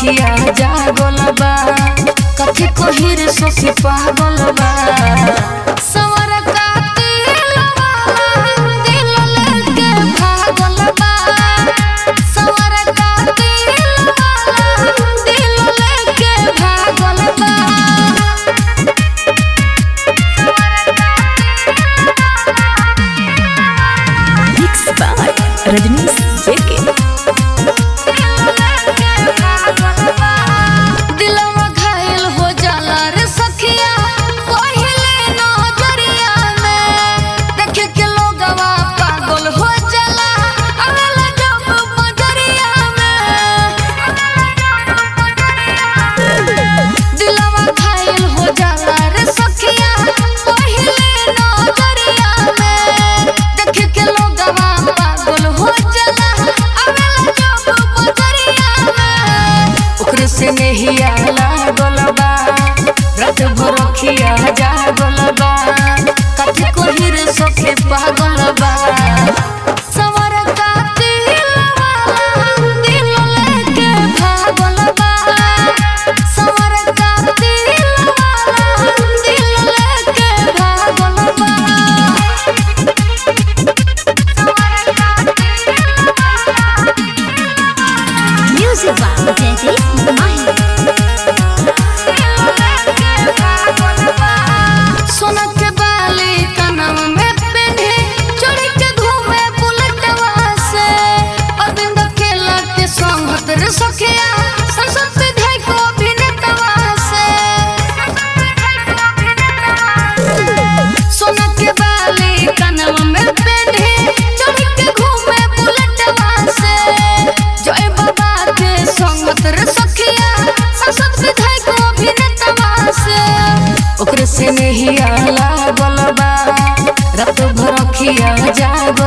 रखिया जागल बा कथी कोहिर सोखी पागल बा सवर का दिल लेके भागल बा सवर का दिल लेके भागल बा Mixed by Rajnish JK. दिलवा घायल हो जाला रे सखिया पहिले नजरिया में देख के लोगवा पागल हो जाला अगला जब बजरिया में दिलवा घायल हो जाला रे सखिया पहिले नजरिया में देख के लोगवा पागल हो जाला अगला जब बजरिया में ओकरे से नहीं आला गोलबा रात भर रखिया जागल बा कथी कोहिर सोखे पागल बा सवर का दिल लेके भागल बा सवर का दिल लेके भागल बा Music by Jaideep Mahi. सोना के बाली कनम में पहने चढ़ के घूमे बुलेटवा से अरविंद केला के संगत रे सखिया संसद विधायक को अभिनेतवा से सोना के बाली कनम में पहने चढ़ के घूमे बुलेटवा से जय बाबा के संगत रे सखिया संसद विधायक को अभिनेतवा से ओकरे से नहीं आला गोलबा रात भर रखिया जागल